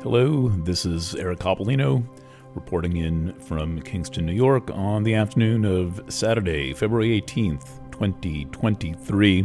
Hello, this is Eric Coppolino reporting in from Kingston, New York on the afternoon of Saturday, February 18th, 2023.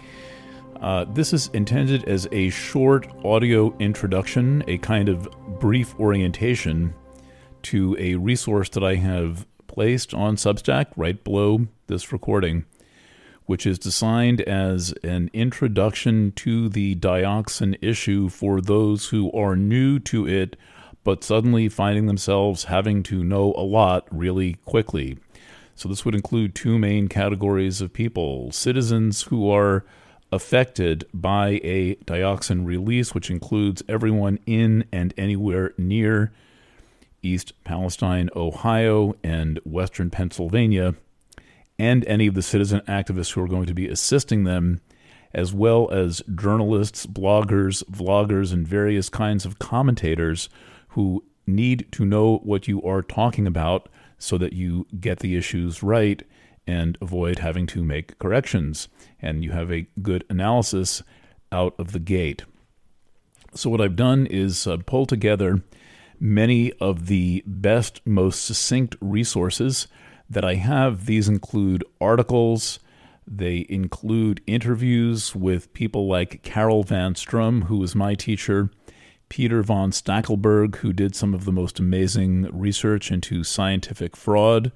This is intended as a short audio introduction, a kind of brief orientation to a resource that I have placed on Substack right below this recording, which is designed as an introduction to the dioxin issue for those who are new to it, but suddenly finding themselves having to know a lot really quickly. So this would include two main categories of people: citizens who are affected by a dioxin release, which includes everyone in and anywhere near East Palestine, Ohio, and Western Pennsylvania, and any of the citizen activists who are going to be assisting them, as well as journalists, bloggers, vloggers, and various kinds of commentators who need to know what you are talking about so that you get the issues right and avoid having to make corrections, and you have a good analysis out of the gate. So what I've done is pull together many of the best, most succinct resources that I have. These include articles, they include interviews with people like Carol Van Strum, who was my teacher, Peter von Stackelberg, who did some of the most amazing research into scientific fraud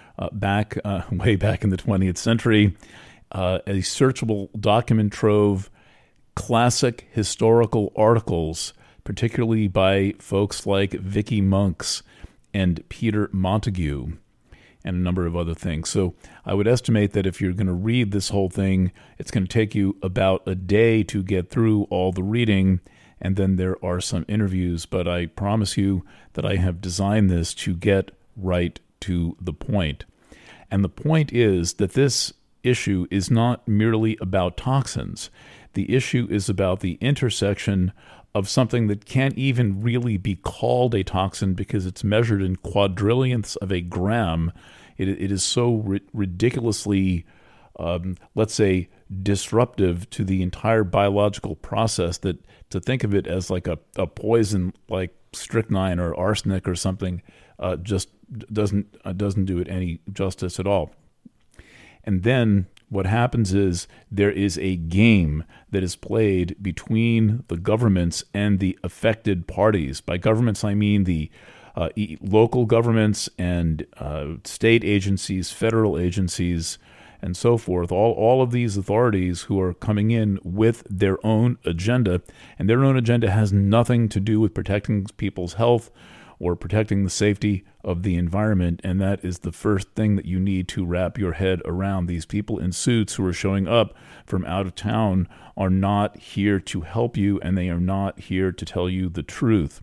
way back in the 20th century, a searchable document trove, classic historical articles, particularly by folks like Vicky Monks and Peter Montague, and a number of other things. So I would estimate that if you're going to read this whole thing, it's going to take you about a day to get through all the reading, and then there are some interviews. But I promise you that I have designed this to get right to the point. And the point is that this issue is not merely about toxins. The issue is about the intersection of something that can't even really be called a toxin because it's measured in quadrillionths of a gram. It is so ridiculously, let's say, disruptive to the entire biological process that to think of it as like a poison like strychnine or arsenic or something just doesn't do it any justice at all. And then what happens is there is a game that is played between the governments and the affected parties. By governments, I mean the local governments and state agencies, federal agencies, and so forth. All of these authorities who are coming in with their own agenda, and their own agenda has nothing to do with protecting people's health or protecting the safety of the environment, and that is the first thing that you need to wrap your head around. These people in suits who are showing up from out of town are not here to help you, and they are not here to tell you the truth.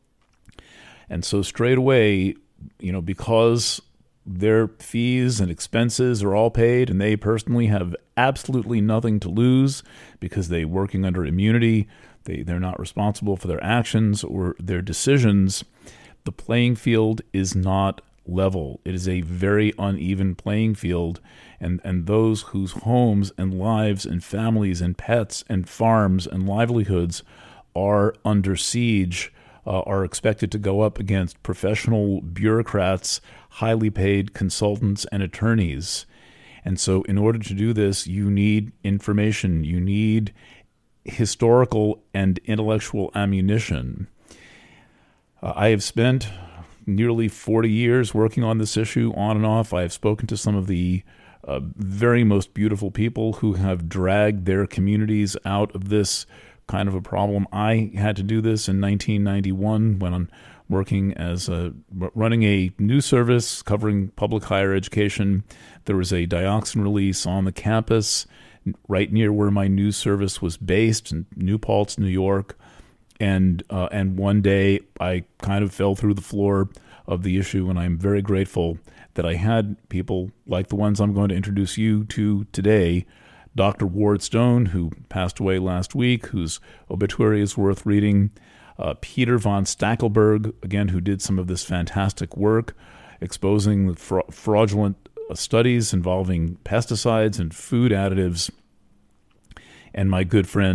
And so straight away, because their fees and expenses are all paid, and they personally have absolutely nothing to lose because they're working under immunity, they're not responsible for their actions or their decisions. The playing field is not level. It is a very uneven playing field, and those whose homes and lives and families and pets and farms and livelihoods are under siege are expected to go up against professional bureaucrats, highly paid consultants, and attorneys. And so in order to do this, you need information. You need historical and intellectual ammunition. I have spent nearly 40 years working on this issue on and off. I have spoken to some of the very most beautiful people who have dragged their communities out of this kind of a problem. I had to do this in 1991 when I'm working as running a news service covering public higher education. There was a dioxin release on the campus right near where my news service was based in New Paltz, New York. And one day I kind of fell through the floor of the issue, and I'm very grateful that I had people like the ones I'm going to introduce you to today. Dr. Ward Stone, who passed away last week, whose obituary is worth reading. Peter von Stackelberg, again, who did some of this fantastic work exposing the fraudulent studies involving pesticides and food additives. And my good friend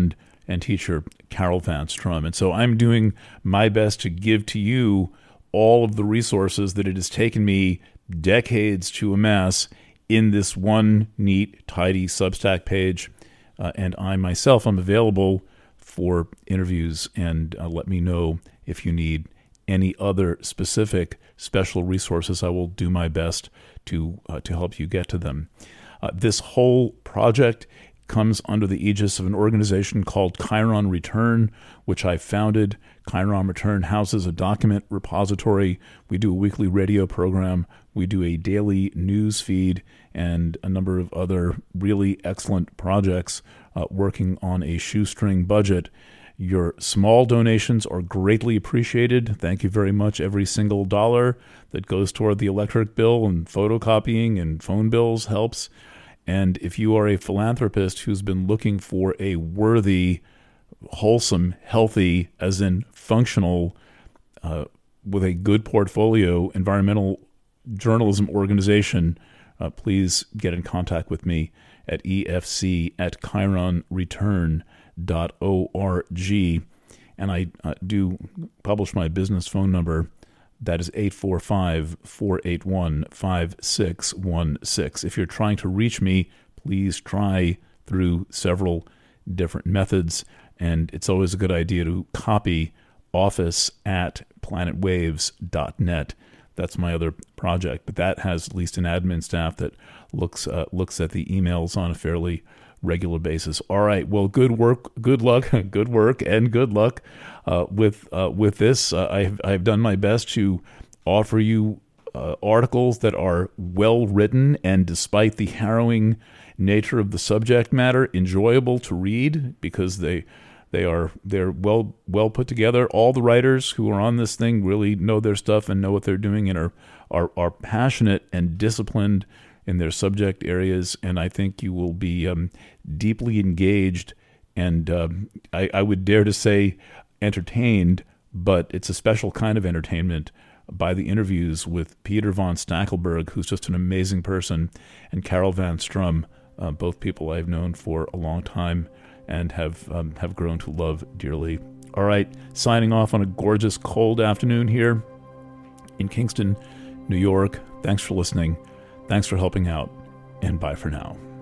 and teacher Carol Van Strum. And so I'm doing my best to give to you all of the resources that it has taken me decades to amass in this one neat, tidy Substack page. And I myself am available for interviews, and let me know if you need any other specific special resources. I will do my best to help you get to them. This whole project comes under the aegis of an organization called Chiron Return, which I founded. Chiron Return houses a document repository. We do a weekly radio program. We do a daily news feed and a number of other really excellent projects working on a shoestring budget. Your small donations are greatly appreciated. Thank you very much. Every single dollar that goes toward the electric bill and photocopying and phone bills helps. And if you are a philanthropist who's been looking for a worthy, wholesome, healthy, as in functional, with a good portfolio, environmental journalism organization, please get in contact with me at efc@chironreturn.org. And I do publish my business phone number. That is 845-481-5616. If you're trying to reach me, please try through several different methods. And it's always a good idea to copy office@planetwaves.net. That's my other project, but that has at least an admin staff that looks at the emails on a fairly regular basis. All right. Well, good work, good luck, good work, and good luck with this. I've done my best to offer you articles that are well written and, despite the harrowing nature of the subject matter, enjoyable to read because they're well put together. All the writers who are on this thing really know their stuff and know what they're doing and are passionate and disciplined in their subject areas. And I think you will be deeply engaged and I would dare to say entertained, but it's a special kind of entertainment by the interviews with Peter von Stackelberg, who's just an amazing person, and Carol Van Strum, both people I've known for a long time and have grown to love dearly. All right, signing off on a gorgeous cold afternoon here in Kingston, New York. Thanks for listening. Thanks for helping out, and bye for now.